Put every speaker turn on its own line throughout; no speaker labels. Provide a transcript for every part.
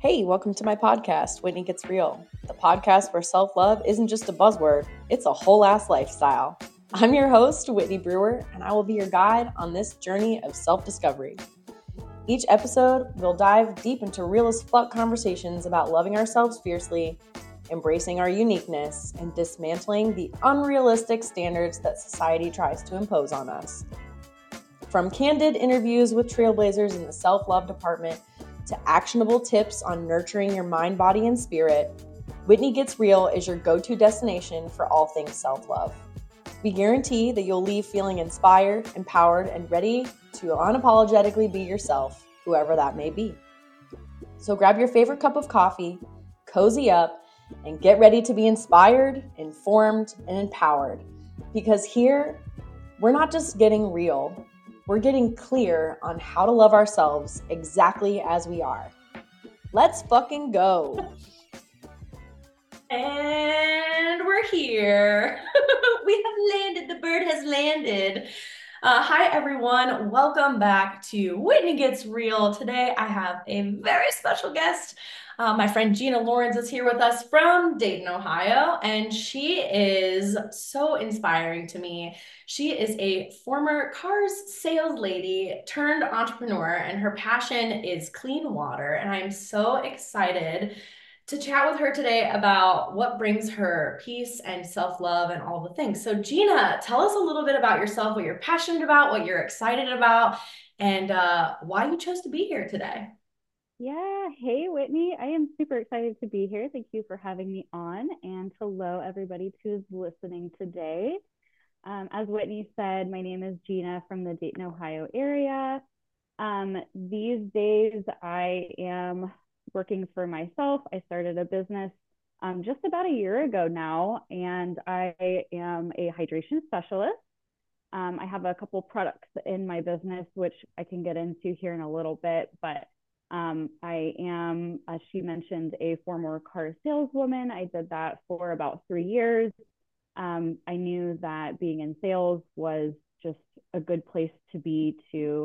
Hey, welcome to my podcast, Whitney Gets Real, the podcast where self love isn't just a buzzword, it's a whole ass lifestyle. I'm your host, Whitney Brewer, and I will be your guide on this journey of self discovery. Each episode, we'll dive deep into real as fuck conversations about loving ourselves fiercely, embracing our uniqueness, and dismantling the unrealistic standards that society tries to impose on us. From candid interviews with trailblazers in the self love department to actionable tips on nurturing your mind, body, and spirit, Whitney Gets Real is your go-to destination for all things self-love. We guarantee that you'll leave feeling inspired, empowered, and ready to unapologetically be yourself, whoever that may be. So grab your favorite cup of coffee, cozy up, and get ready to be inspired, informed, and empowered. Because here, we're not just getting real, we're getting clear on how to love ourselves exactly as we are. Let's fucking go.
And we're here. We have landed. The bird has landed. Hi, everyone. Welcome back to Whitney Gets Real. Today, I have a very special guest. My friend Gina Lawrence is here with us from Dayton, Ohio, and she is so inspiring to me. She is a former cars sales lady turned entrepreneur, and her passion is clean water. And I'm so excited to chat with her today about what brings her peace and self-love and all the things. So Gina, tell us a little bit about yourself, what you're passionate about, what you're excited about, and why you chose to be here today.
Yeah. Hey, Whitney. I am super excited to be here. Thank you for having me on. And hello, everybody who's listening today. As Whitney said, my name is Gina from the Dayton, Ohio area. These days, I am working for myself. I started a business just about a year ago now, and I am a hydration specialist. I have a couple products in my business, which I can get into here in a little bit, but I am, as she mentioned, a former car saleswoman. I did that for about 3 years. I knew that being in sales was just a good place to be to,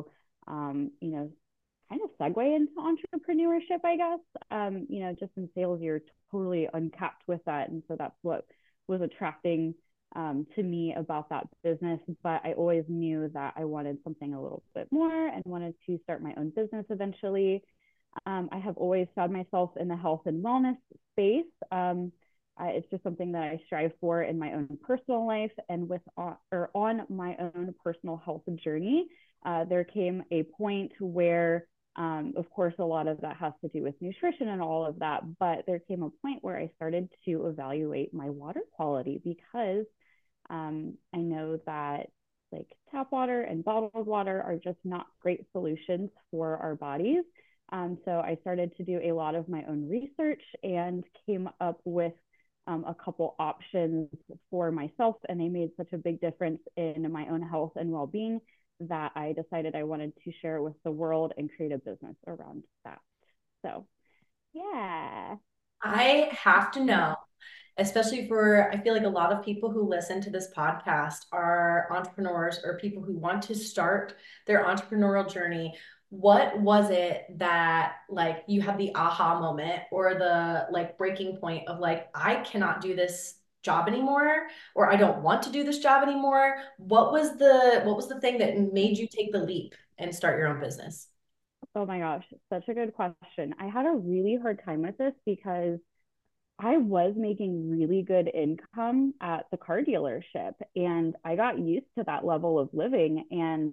kind of segue into entrepreneurship, I guess. Just in sales, you're totally uncapped with that. And so that's what was attracting to me about that business. But I always knew that I wanted something a little bit more and wanted to start my own business eventually. I have always found myself in the health and wellness space. It's just something that I strive for in my own personal life, and on my own personal health journey. There came a point where, of course, a lot of that has to do with nutrition and all of that, but there came a point where I started to evaluate my water quality because I know that like tap water and bottled water are just not great solutions for our bodies. So I started to do a lot of my own research and came up with a couple options for myself, and they made such a big difference in my own health and well-being that I decided I wanted to share it with the world and create a business around that. So, yeah.
I have to know, especially for, I feel like a lot of people who listen to this podcast are entrepreneurs or people who want to start their entrepreneurial journey. What was it that like you have the aha moment or the like breaking point of like, I cannot do this job anymore, or I don't want to do this job anymore? What was the thing that made you take the leap and start your own business?
Oh my gosh, such a good question. I had a really hard time with this because I was making really good income at the car dealership, and I got used to that level of living, and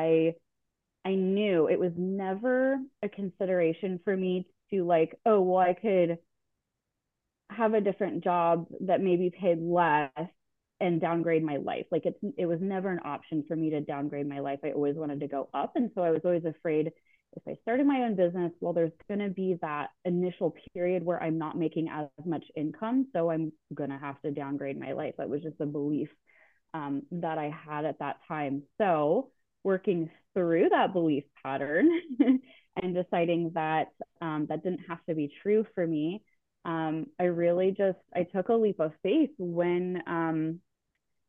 I knew it was never a consideration for me to like, oh, well, I could have a different job that maybe paid less and downgrade my life. Like it was never an option for me to downgrade my life. I always wanted to go up. And so I was always afraid if I started my own business, well, there's going to be that initial period where I'm not making as much income. So I'm going to have to downgrade my life. That was just a belief that I had at that time. So working through that belief pattern and deciding that that didn't have to be true for me, I really just I took a leap of faith when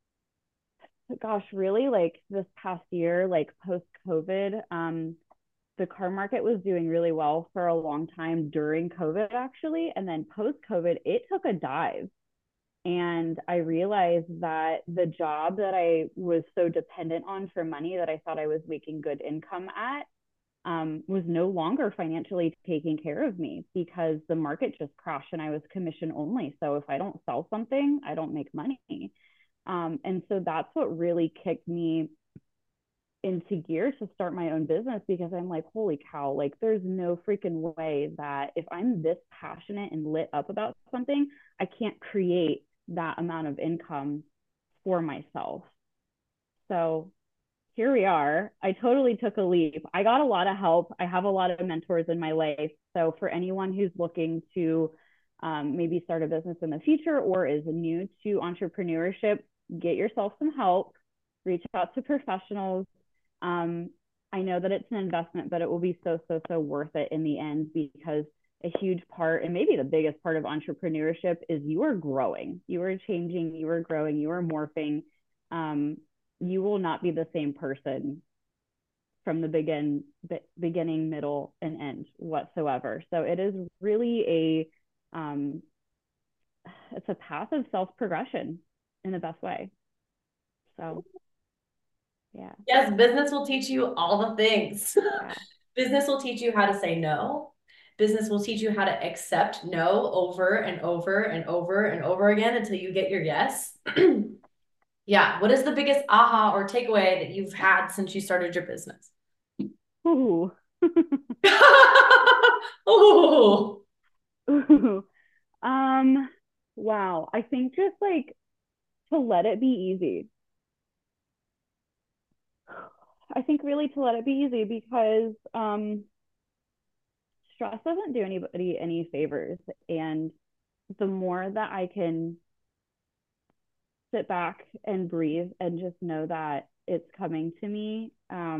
gosh, really like this past year, like post COVID, the car market was doing really well for a long time during COVID, actually. And then post COVID, it took a dive. And I realized that the job that I was so dependent on for money that I thought I was making good income at was no longer financially taking care of me because the market just crashed and I was commission only. So if I don't sell something, I don't make money. And so that's what really kicked me into gear to start my own business because I'm like, holy cow, like there's no freaking way that if I'm this passionate and lit up about something, I can't create that amount of income for myself. So here we are. I totally took a leap. I got a lot of help. I have a lot of mentors in my life. So for anyone who's looking to maybe start a business in the future or is new to entrepreneurship, get yourself some help, reach out to professionals. I know that it's an investment, but it will be so, so, so worth it in the end because a huge part and maybe the biggest part of entrepreneurship is you are growing, you are changing, you are growing, you are morphing. You will not be the same person from the beginning, middle, and end whatsoever. So it is really it's a path of self-progression in the best way. So yeah.
Yes, business will teach you all the things.
Yeah.
Business will teach you how to say no. Business will teach you how to accept no over and over and over and over again until you get your yes. Yeah. What is the biggest aha or takeaway that you've had since you started your business?
Ooh.
Ooh.
Ooh. Wow. I think just like to let it be easy. I think really to let it be easy because stress doesn't do anybody any favors. And the more that I can sit back and breathe and just know that it's coming to me,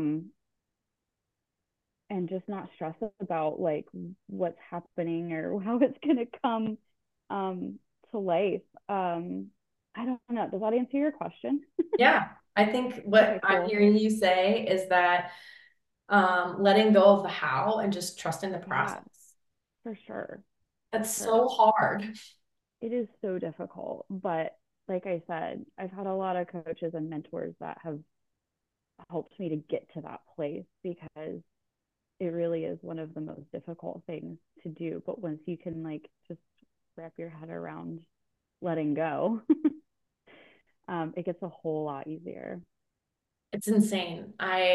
and just not stress about like what's happening or how it's going to come to life. I don't know. Does that answer your question?
Yeah. I think what
Okay, cool.
I'm hearing you say is that letting go of the how and just trusting the process.
Yeah, for sure.
That's so hard.
It is so difficult, but like I said, I've had a lot of coaches and mentors that have helped me to get to that place because it really is one of the most difficult things to do. But once you can like just wrap your head around letting go, it gets a whole lot easier.
It's insane.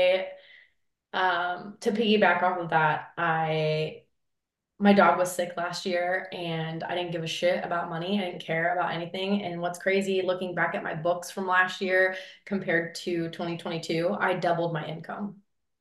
To piggyback off of that, my dog was sick last year and I didn't give a shit about money. I didn't care about anything. And what's crazy, looking back at my books from last year compared to 2022, I doubled my income.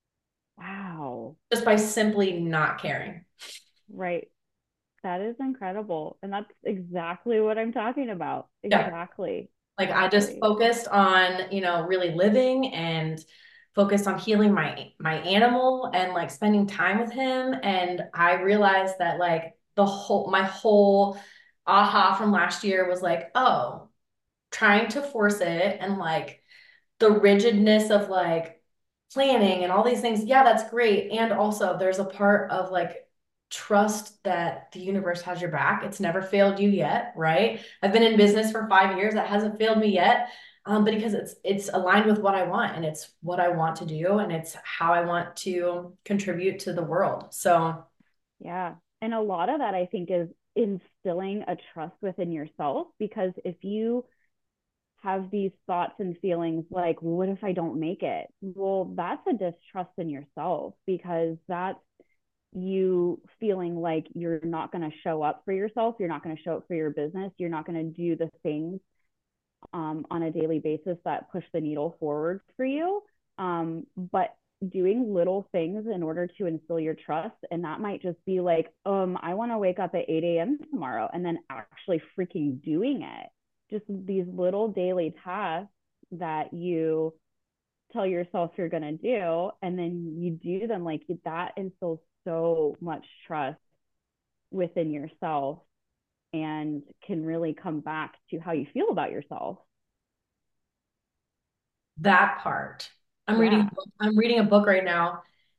Wow.
Just by simply not caring.
Right. That is incredible. And that's exactly what I'm talking about.
Yeah.
Exactly.
Like I just focused on, really living and focused on healing my animal and like spending time with him. And I realized that like my whole aha from last year was like, oh, trying to force it and like the rigidness of like planning and all these things. Yeah, that's great. And also there's a part of like trust that the universe has your back. It's never failed you yet, right? I've been in business for 5 years. That hasn't failed me yet. But because it's aligned with what I want and it's what I want to do and it's how I want to contribute to the world. So
yeah. And a lot of that I think is instilling a trust within yourself because if you have these thoughts and feelings like, what if I don't make it? Well, that's a distrust in yourself because that's you feeling like you're not going to show up for yourself. You're not going to show up for your business. You're not going to do the things on a daily basis that push the needle forward for you. But doing little things in order to instill your trust. And that might just be like, I want to wake up at 8 a.m. tomorrow and then actually freaking doing it. Just these little daily tasks that you tell yourself you're going to do and then you do them like that instills so much trust within yourself and can really come back to how you feel about yourself.
that part. I'm reading a book right now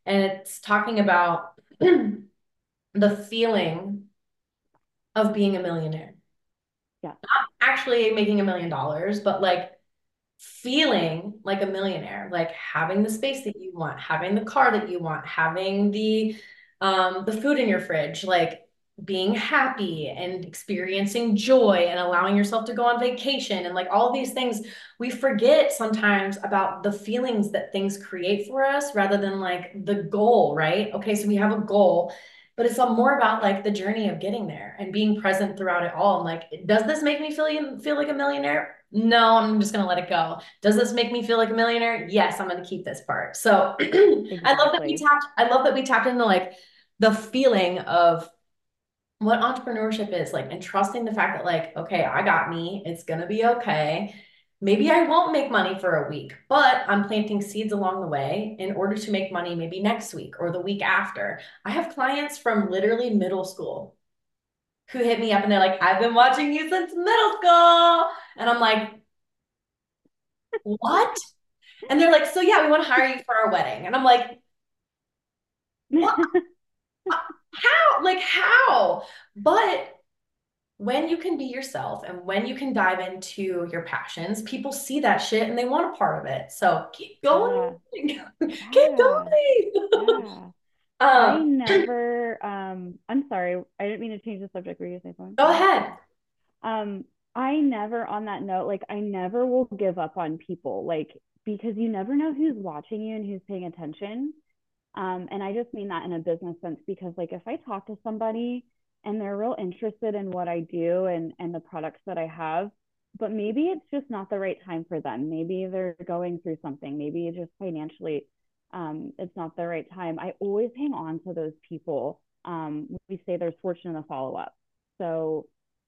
And it's talking about the feeling of being a millionaire.
Yeah.
Not actually making $1 million, but like feeling like a millionaire, like having the space that you want, having the car that you want, having the food in your fridge, like being happy and experiencing joy and allowing yourself to go on vacation and like all these things. We forget sometimes about the feelings that things create for us rather than like the goal, right? Okay, so we have a goal, but it's more about like the journey of getting there and being present throughout it all. And like, does this make me feel like a millionaire? No, I'm just gonna let it go. Does this make me feel like a millionaire? Yes, I'm gonna keep this part. So
Exactly.
I love that we tapped into like the feeling of what entrepreneurship is like and trusting the fact that like, okay, I got me, it's gonna be okay. Maybe I won't make money for a week, but I'm planting seeds along the way in order to make money maybe next week or the week after. I have clients from literally middle school who hit me up and they're like, I've been watching you since middle school. And I'm like, what? And they're like, so yeah, we want to hire you for our wedding. And I'm like, what? How? Like, how? But when you can be yourself and when you can dive into your passions, people see that shit and they want a part of it. So keep going.
Yeah.
Keep
Yeah.
going.
Yeah. I
Um,
never, I'm sorry, I didn't mean to change the subject. Were you saying something?
go ahead.
Um, I never, on that note, like, I never will give up on people, like, because you never know who's watching you and who's paying attention. And I just mean that in a business sense because, like, if I talk to somebody and they're real interested in what I do and the products that I have, but maybe it's just not the right time for them. Maybe they're going through something. Maybe just financially, it's not the right time. I always hang on to those people. We say there's fortune in the follow up. So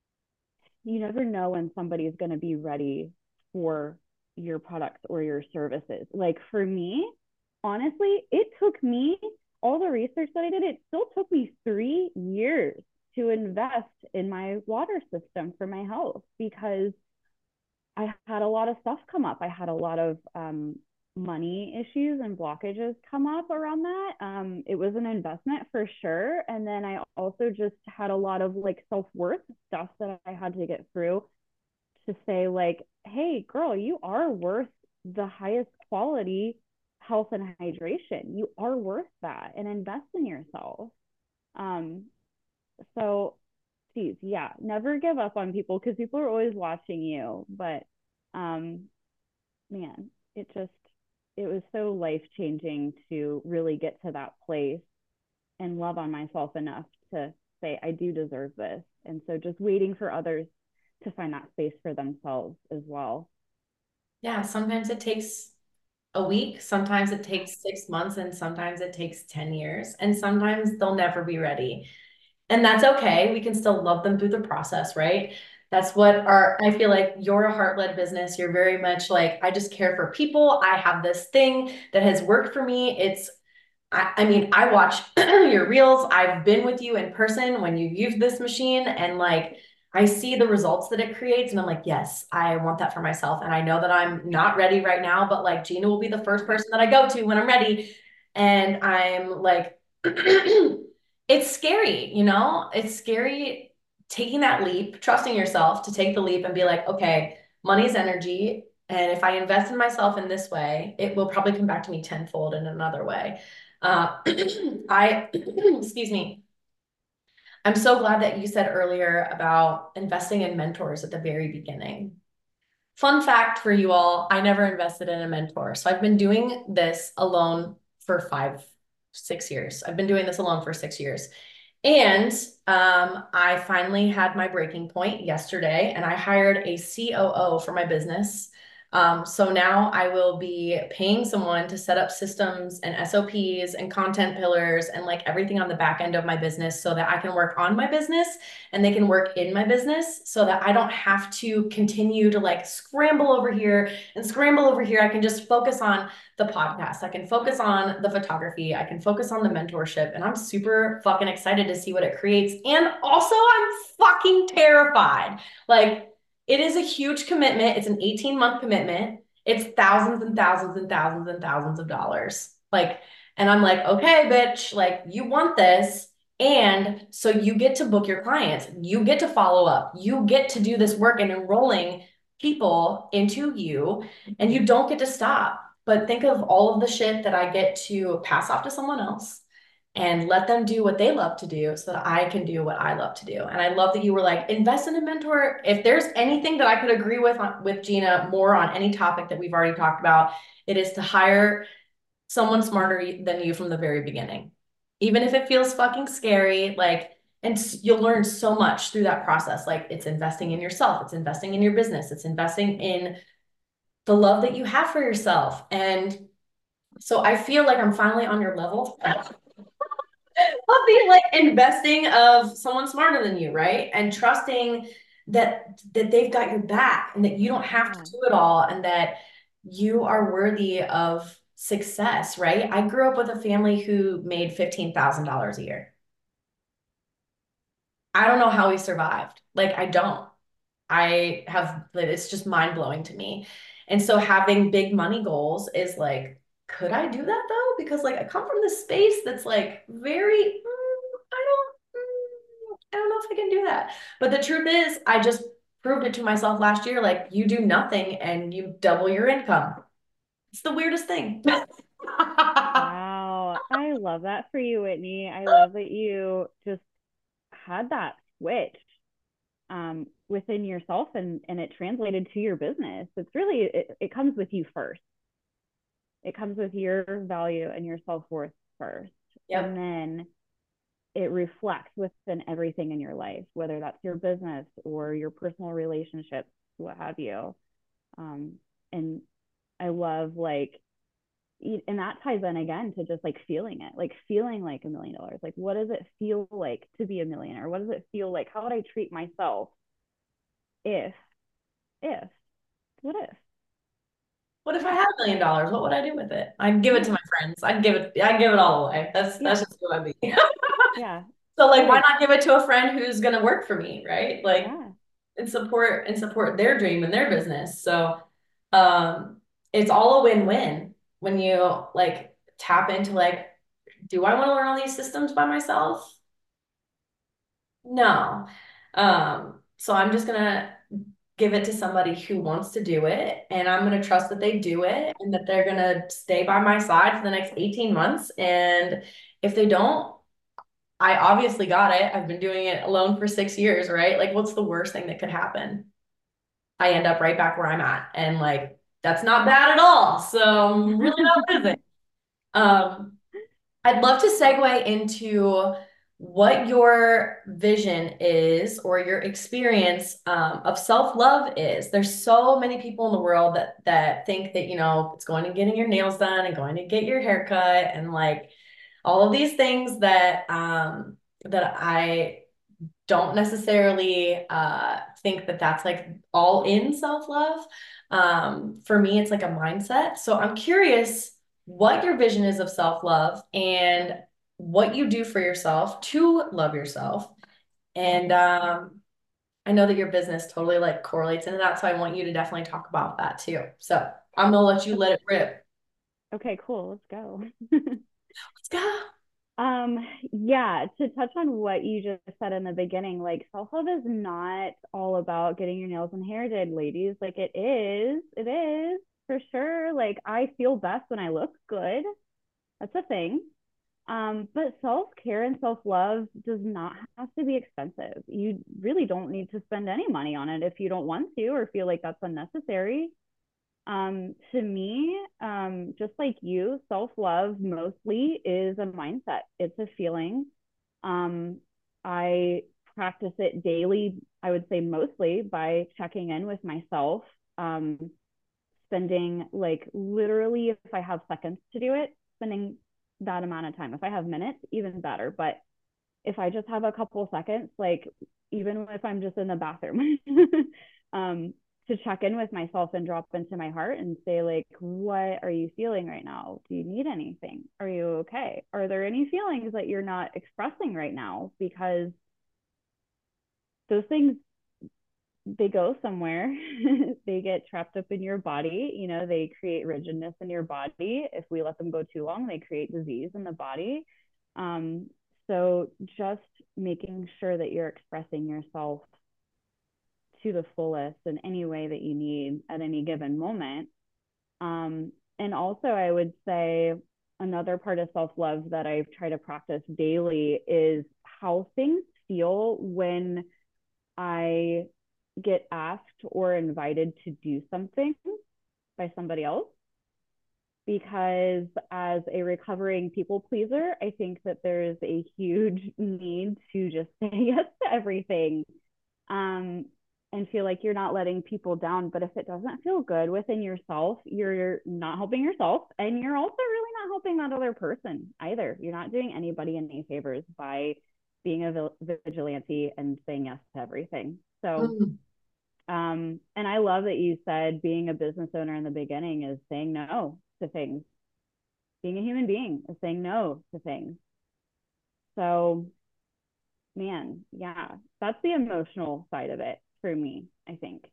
you never know when somebody is going to be ready for your products or your services. Like for me, honestly, it took me all the research that I did, it still took me 3 years to invest in my water system for my health because I had a lot of stuff come up. I had a lot of money issues and blockages come up around that. It was an investment for sure. And then I also just had a lot of like self worth stuff that I had to get through to say, like, hey, girl, you are worth the highest quality health and hydration. You are worth that and invest in yourself. Um, so geez, yeah, never give up on people because people are always watching you. But um, man, it was so life changing to really get to that place and love on myself enough to say I do deserve this. And so just waiting for others to find that space for themselves as well.
Yeah, sometimes it takes a week, sometimes it takes 6 months, and sometimes it takes 10 years, and sometimes they'll never be ready. And that's okay. We can still love them through the process, right? That's what I feel like you're a heart-led business. You're very much like, I just care for people. I have this thing that has worked for me. I mean, I watch your reels. I've been with you in person when you use this machine and like I see the results that it creates and I'm like, yes, I want that for myself. And I know that I'm not ready right now, but like Gina will be the first person that I go to when I'm ready. And I'm like, it's scary, you know? It's scary taking that leap, trusting yourself to take the leap and be like, okay, money's energy. And if I invest in myself in this way, it will probably come back to me tenfold in another way. Uh, excuse me. I'm so glad that you said earlier about investing in mentors at the very beginning. Fun fact for you all, I never invested in a mentor. So I've been doing this alone for 6 years. I've been doing this alone for 6 years. And I finally had my breaking point yesterday, and I hired a COO for my business. So now I will be paying someone to set up systems and SOPs and content pillars and like everything on the back end of my business so that I can work on my business and they can work in my business so that I don't have to continue to like scramble over here and scramble over here. I can just focus on the podcast. I can focus on the photography. I can focus on the mentorship. And I'm super fucking excited to see what it creates. And also, I'm fucking terrified. Like, it is a huge commitment. It's an 18-month commitment. It's thousands and thousands and thousands and thousands of dollars. Like, And I'm like, okay, bitch, like you want this. And so you get to book your clients, you get to follow up, you get to do this work and enrolling people into you, and you don't get to stop. But think of all of the shit that I get to pass off to someone else and let them do what they love to do so that I can do what I love to do. And I love that you were like, invest in a mentor. If there's anything that I could agree with Gina more on any topic that we've already talked about, it is to hire someone smarter than you from the very beginning. Even if it feels fucking scary, like, and you'll learn so much through that process. Like, it's investing in yourself, it's investing in your business, it's investing in the love that you have for yourself. And so I feel like I'm finally on your level of the like investing of someone smarter than you, right? And trusting that they've got your back and that you don't have to do it all and that you are worthy of success, right? I grew up with a family who made $15,000 a year. I don't know how we survived. Like, I don't. I have, it's just mind blowing to me. And so having big money goals is like, could I do that though? Because like I come from this space that's like very, I don't know if I can do that. But the truth is, I just proved it to myself last year. Like you do nothing and you double your income. It's the weirdest thing.
Wow. I love that for you, Whitney. I love that you just had that switch within yourself and it translated to your business. It's really, it comes with you first. It comes with your value and your self-worth first. And
Yep.
then it reflects within everything in your life, whether that's your business or your personal relationships, what have you. And I love like, and that ties in again to just like feeling it, like feeling like $1 million. Like, what does it feel like to be a millionaire? What does it feel like? How would I treat myself if, if, what if?
What if I had $1 million? What would I do with it? I'd give it to
Yeah,
my friends. I'd give it all away. That's
yeah,
just who I'd be.
yeah,
So like why
right,
not give it to a friend who's gonna work for me, right? Like
yeah.
and support their dream and their business. So it's all a win-win when you like tap into like, do I want to learn all these systems by myself? No. So I'm just gonna give it to somebody who wants to do it, and I'm gonna trust that they do it and that they're gonna stay by my side for the next 18 months. And if they don't, I obviously got it. I've been doing it alone for 6 years, right? Like, what's the worst thing that could happen? I end up right back where I'm at. And like, that's not bad at all. So I'm really not losing. Um, I'd love to segue into what your vision is or your experience of self-love is. There's so many people in the world that think that, it's going to getting your nails done and going to get your hair cut and like all of these things that I don't necessarily think that that's like all in self-love. For me, it's like a mindset. So I'm curious what your vision is of self-love and what you do for yourself to love yourself. And I know that your business totally like correlates into that. So I want you to definitely talk about that too. So I'm gonna let you let it rip.
Okay, cool. Let's go.
Let's go.
Yeah, to touch on what you just said in the beginning, like self-love is not all about getting your nails and hair did, ladies. Like it is for sure. Like I feel best when I look good. That's a thing. But self-care and self-love does not have to be expensive. You really don't need to spend any money on it if you don't want to or feel like that's unnecessary. To me, just like you, self-love mostly is a mindset. It's a feeling. I practice it daily, I would say mostly by checking in with myself, spending like literally, if I have seconds to do it, spending that amount of time. If I have minutes, even better. But if I just have a couple of seconds, like even if I'm just in the bathroom, um, to check in with myself and drop into my heart and say, like, what are you feeling right now? Do you need anything? Are you okay? Are there any feelings that you're not expressing right now? Because those things they go somewhere. They get trapped up in your body. You know, they create rigidness in your body. If we let them go too long, they create disease in the body. Um, so just making sure that you're expressing yourself to the fullest in any way that you need at any given moment. And also, I would say another part of self love that I try to practice daily is how things feel when I get asked or invited to do something by somebody else. Because as a recovering people pleaser, I think that there's a huge need to just say yes to everything, um, and feel like you're not letting people down. But if it doesn't feel good within yourself, you're not helping yourself, and you're also really not helping that other person either. You're not doing anybody any favors by being a vigilante and saying yes to everything. So,
Mm.
and I love that you said being a business owner in the beginning is saying no to things. Being a human being is saying no to things. So, man, yeah, that's the emotional side of it for me, I think.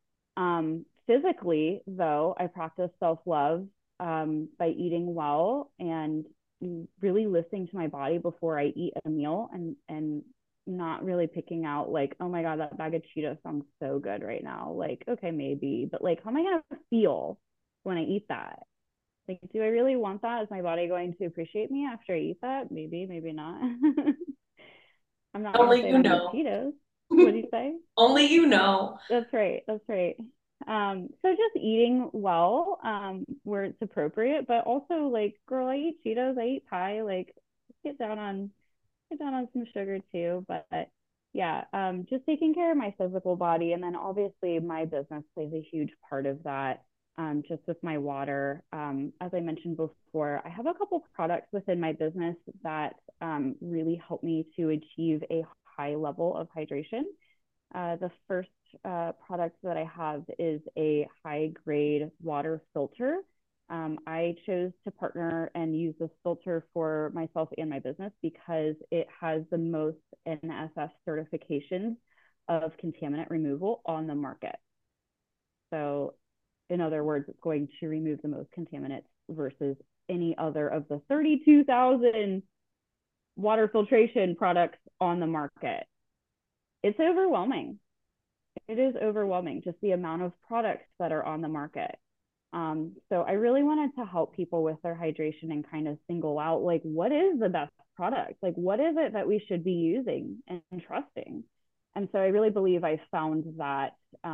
Physically, though, I practice self love by eating well and really listening to my body before I eat a meal, and not really picking out like, oh my God, that bag of Cheetos sounds so good right now. Like, okay, maybe, but like, how am I going to feel when I eat that? Like, do I really want that? Is my body going to appreciate me after I eat that? Maybe, maybe not. I'm not going to
Only
say I
you
don't eat
know.
Cheetos. What do you say?
Only you know.
That's right. That's right. So just eating well, where it's appropriate, but also like, girl, I eat Cheetos, I eat pie, like get down on some sugar too. But yeah, just taking care of my physical body. And then obviously my business plays a huge part of that. Just with my water. As I mentioned before, I have a couple products within my business that really help me to achieve a high level of hydration. The first product that I have is a high grade water filter. I chose to partner and use this filter for myself and my business because it has the most NSF certifications of contaminant removal on the market. So, in other words, it's going to remove the most contaminants versus any other of the 32,000 water filtration products on the market. It's overwhelming. It is overwhelming, just the amount of products that are on the market. So I really wanted to help people with their hydration and kind of single out like, what is the best product? Like, what is it that we should be using and trusting? And so I really believe I found that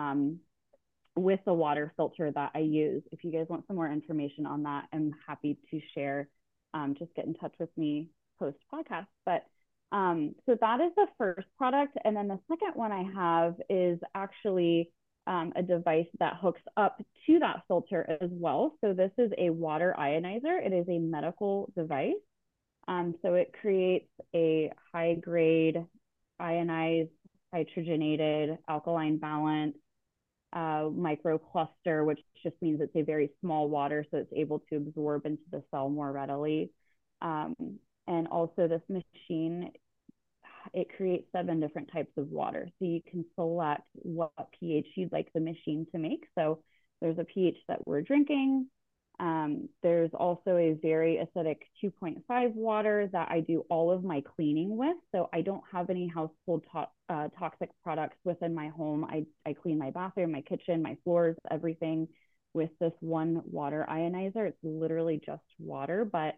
with the water filter that I use. If you guys want some more information on that, I'm happy to share. Just get in touch with me post podcast. But so that is the first product. And then the second one I have is actually a device that hooks up to that filter as well. So this is a water ionizer. It is a medical device. So it creates a high grade ionized, hydrogenated, alkaline balance microcluster, which just means it's a very small water, so it's able to absorb into the cell more readily. Um, and also this machine, it creates 7 different types of water. So you can select what pH you'd like the machine to make. So there's a pH that we're drinking. There's also a very acidic 2.5 water that I do all of my cleaning with. So I don't have any household toxic products within my home. I clean my bathroom, my kitchen, my floors, everything with this one water ionizer. It's literally just water, but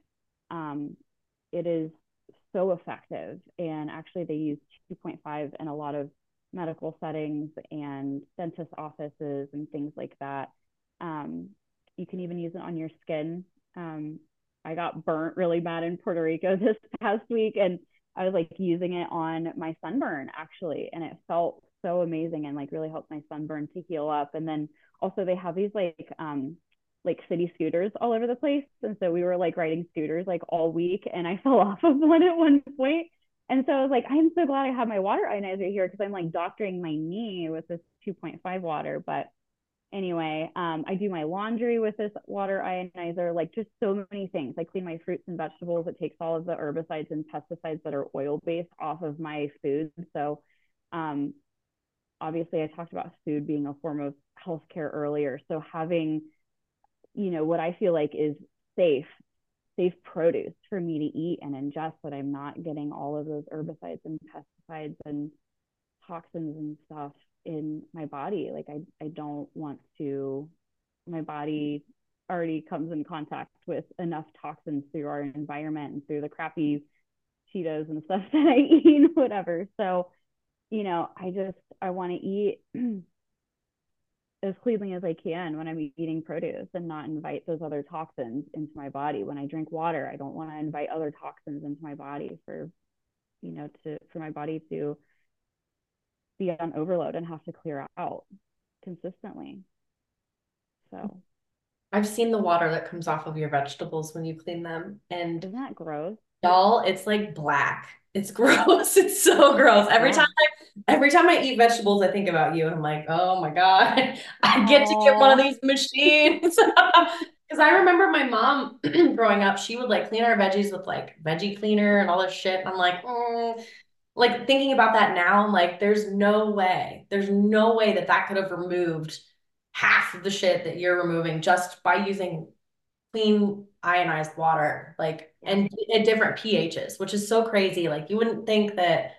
it is so effective. And actually, they use 2.5 in a lot of medical settings and dentist offices and things like that. You can even use it on your skin. I got burnt really bad in Puerto Rico this past week, and I was like using it on my sunburn actually, and it felt so amazing and like really helped my sunburn to heal up. And then also they have these like city scooters all over the place, and so we were like riding scooters like all week, and I fell off of one at one point. And so I was like, I'm so glad I have my water ionizer here because I'm like doctoring my knee with this 2.5 water. But anyway, I do my laundry with this water ionizer, like just so many things. I clean my fruits and vegetables. It takes all of the herbicides and pesticides that are oil based off of my food. So obviously I talked about food being a form of healthcare earlier. So having, what I feel like is safe, safe produce for me to eat and ingest, that I'm not getting all of those herbicides and pesticides and toxins and stuff in my body. Like I don't want to, my body already comes in contact with enough toxins through our environment and through the crappy Cheetos and stuff that I eat, whatever. So, I want to eat as cleanly as I can when I'm eating produce and not invite those other toxins into my body. When I drink water, I don't want to invite other toxins into my body for my body to be on overload and have to clear out consistently. So
I've seen the water that comes off of your vegetables when you clean them, and
isn't that gross?
y'all, it's like black. It's gross. It's so gross. Every time I eat vegetables, I think about you and I'm like, oh my God, I get to get one of these machines. Because I remember my mom growing up, she would like clean our veggies with like veggie cleaner and all this shit. And I'm like, like thinking about that now, I'm like, there's no way that that could have removed half of the shit that you're removing just by using clean ionized water, like, and at different pHs, which is so crazy. Like, you wouldn't think that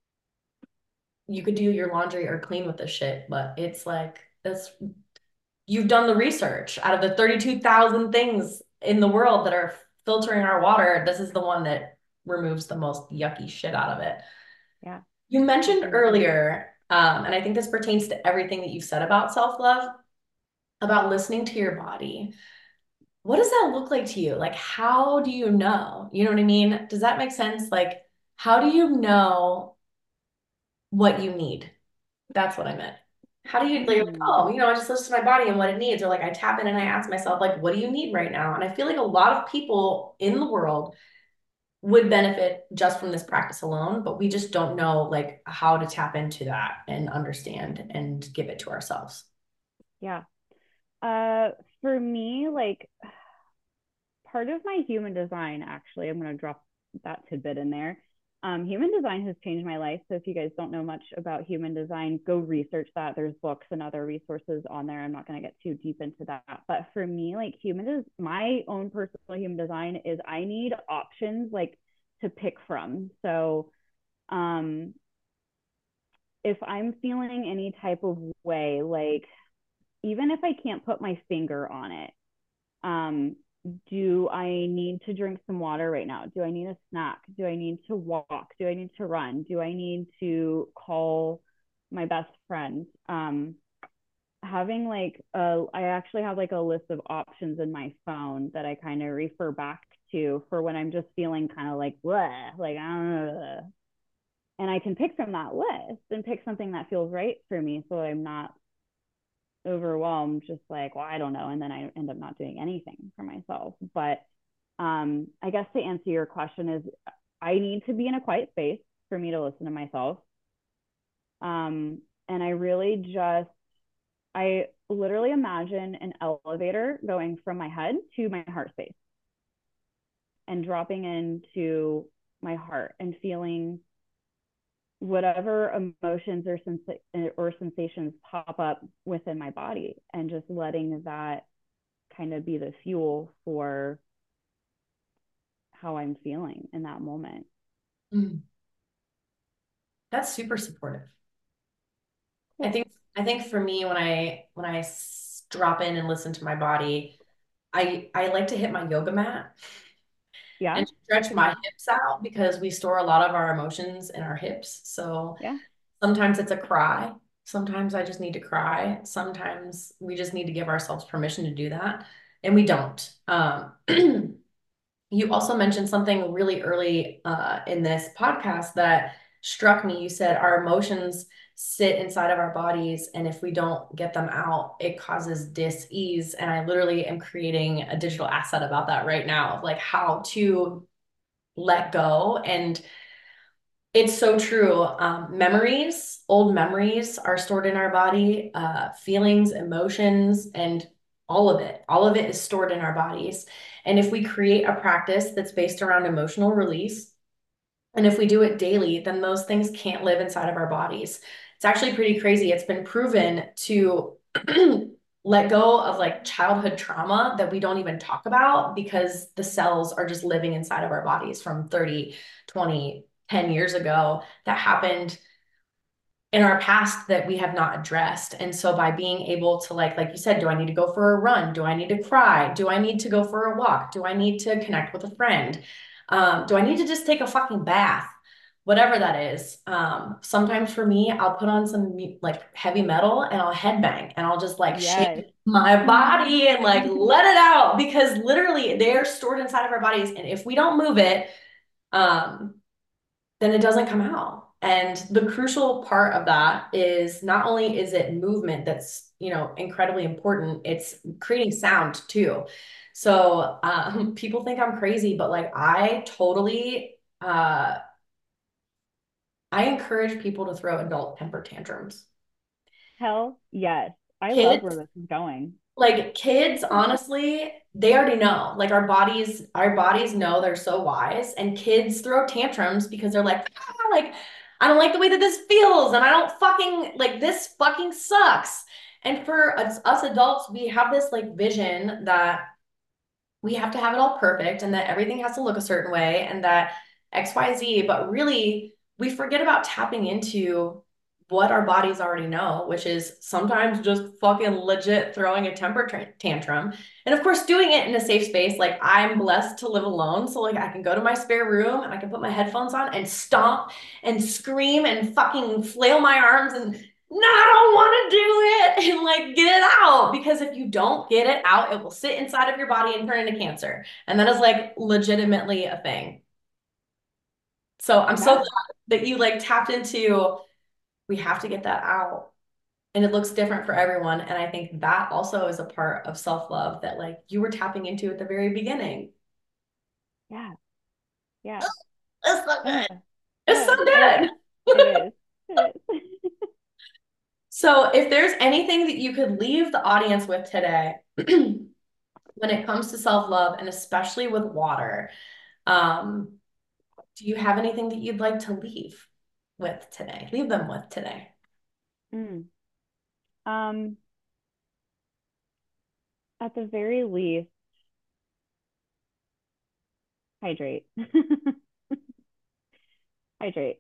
you could do your laundry or clean with this shit, but it's like, you've done the research. Out of the 32,000 things in the world that are filtering our water, this is the one that removes the most yucky shit out of it.
Yeah.
You mentioned earlier, and I think this pertains to everything that you've said about self-love, about listening to your body. What does that look like to you? Like, how do you know? You know what I mean? Does that make sense? Like, how do you know what you need? That's what I meant. How do you like, oh, I just listen to my body and what it needs, or like I tap in and I ask myself, like, what do you need right now? And I feel like a lot of people in the world would benefit just from this practice alone, but we just don't know like how to tap into that and understand and give it to ourselves.
Yeah. For me, like part of my human design, actually, I'm going to drop that tidbit in there. Human design has changed my life. So if you guys don't know much about human design, go research that. There's books and other resources on there. I'm not going to get too deep into that. But for me, like my own personal human design is I need options like to pick from. So if I'm feeling any type of way, like even if I can't put my finger on it, do I need to drink some water right now? Do I need a snack? Do I need to walk? Do I need to run? Do I need to call my best friend? Having I actually have like a list of options in my phone that I kind of refer back to for when I'm just feeling kind of like, bleh, like, and I can pick from that list and pick something that feels right for me so I'm not overwhelmed, just like, well, I don't know. And then I end up not doing anything for myself. But I guess to answer your question is I need to be in a quiet space for me to listen to myself. And I literally imagine an elevator going from my head to my heart space and dropping into my heart and feeling whatever emotions or sensations pop up within my body, and just letting that kind of be the fuel for how I'm feeling in that moment.
That's super supportive. Cool. I think for me, when I drop in and listen to my body, I like to hit my yoga mat.
Yeah.
And stretch my hips out, because we store a lot of our emotions in our hips. So sometimes it's a cry. Sometimes I just need to cry. Sometimes we just need to give ourselves permission to do that. And we don't. You also mentioned something really early in this podcast that struck me. You said our emotions sit inside of our bodies, and if we don't get them out, it causes dis-ease. And I literally am creating a digital asset about that right now, of like how to let go. And it's so true. Old memories are stored in our body, feelings, emotions, and all of it is stored in our bodies. And if we create a practice that's based around emotional release, and if we do it daily, then those things can't live inside of our bodies. It's actually pretty crazy. It's been proven to let go of like childhood trauma that we don't even talk about because the cells are just living inside of our bodies from 30, 20, 10 years ago that happened in our past that we have not addressed. And so by being able to like you said, do I need to go for a run? Do I need to cry? Do I need to go for a walk? Do I need to connect with a friend? Do I need to just take a fucking bath? Whatever that is. Sometimes for me, I'll put on some like heavy metal and I'll headbang and I'll just like
Yes.
shake my body and like let it out because literally they're stored inside of our bodies. And if we don't move it, then it doesn't come out. And the crucial part of that is not only is it movement that's, incredibly important, it's creating sound too. So people think I'm crazy, but like I totally I encourage people to throw adult temper tantrums.
Hell yes. I love where
Kids,
this is going.
like kids, honestly, they already know. Like our bodies know they're so wise. And kids throw tantrums because they're like, like, I don't like the way that this feels, and I don't fucking like this fucking sucks. And for us adults, we have this like vision that we have to have it all perfect and that everything has to look a certain way and that XYZ, but really we forget about tapping into what our bodies already know, which is sometimes just fucking legit throwing a temper tantrum. And of course, doing it in a safe space. Like I'm blessed to live alone. So like I can go to my spare room and I can put my headphones on and stomp and scream and fucking flail my arms and no, I don't want to do it and like get it out because if you don't get it out, it will sit inside of your body and turn into cancer. And that is like legitimately a thing. So I'm so
Yeah.
glad that you like tapped into we have to get that out. And it looks different for everyone. And I think that also is a part of self-love that like you were tapping into at the very beginning.
Yeah. Yeah.
It's so
Uh,
good. It's so
it
good.
is. It is.
So if there's anything that you could leave the audience with today, when it comes to self-love and especially with water, um, do you have anything that you'd like to leave them with today?
Mm. Um, at the very least, hydrate. Hydrate.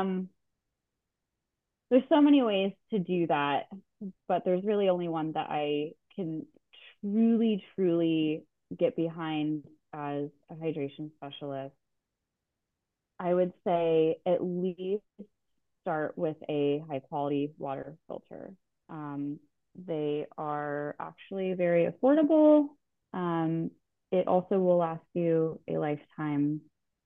There's so many ways to do that, but there's really only one that I can truly, truly get behind as a hydration specialist. I would say at least start with a high quality water filter. They are actually very affordable. Um, it also will last you a lifetime.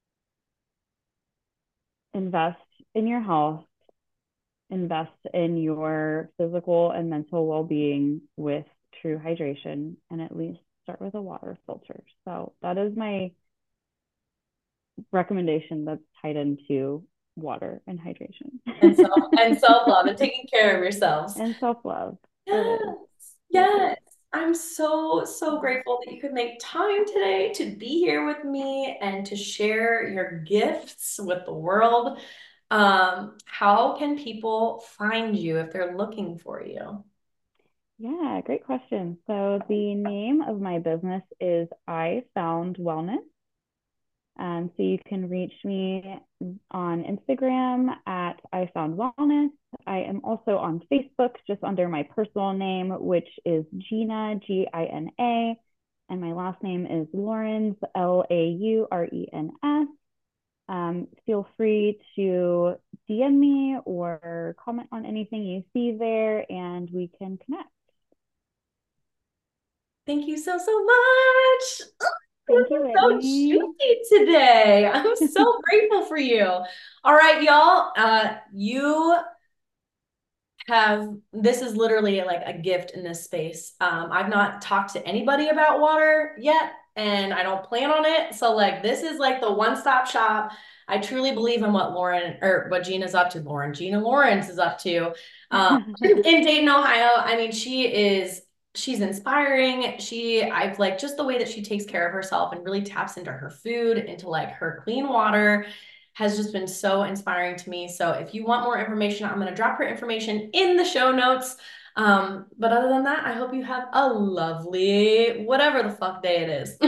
Invest in your health, invest in your physical and mental well being with true hydration, and at least start with a water filter. So, that is my recommendation that's tied into water and hydration
And self-love and taking care of yourselves.
and self love. It
Yes,
is. It is.
yes. I'm so, so grateful that you could make time today to be here with me and to share your gifts with the world. How can people find you if they're looking for you?
Yeah, great question. So, the name of my business is I Found Wellness. So you can reach me on Instagram at I Found Wellness. I am also on Facebook just under my personal name, which is Gina, Gina. And my last name is Laurens, Laurens. Feel free to DM me or comment on anything you see there, and we can connect.
Thank you so, so much. This
Thank you,
is so
Whitney.
juicy today. I'm so grateful for you. All right, y'all. You have this is literally like a gift in this space. I've not talked to anybody about water yet, and I don't plan on it. So like this is like the one-stop shop. I truly believe in what what Gina's up to. Gina Lawrence is up to in Dayton, Ohio. I mean, she's inspiring. I've like just the way that she takes care of herself and really taps into her food, into like her clean water has just been so inspiring to me. So if you want more information, I'm going to drop her information in the show notes. But other than that, I hope you have a lovely whatever the fuck day it is.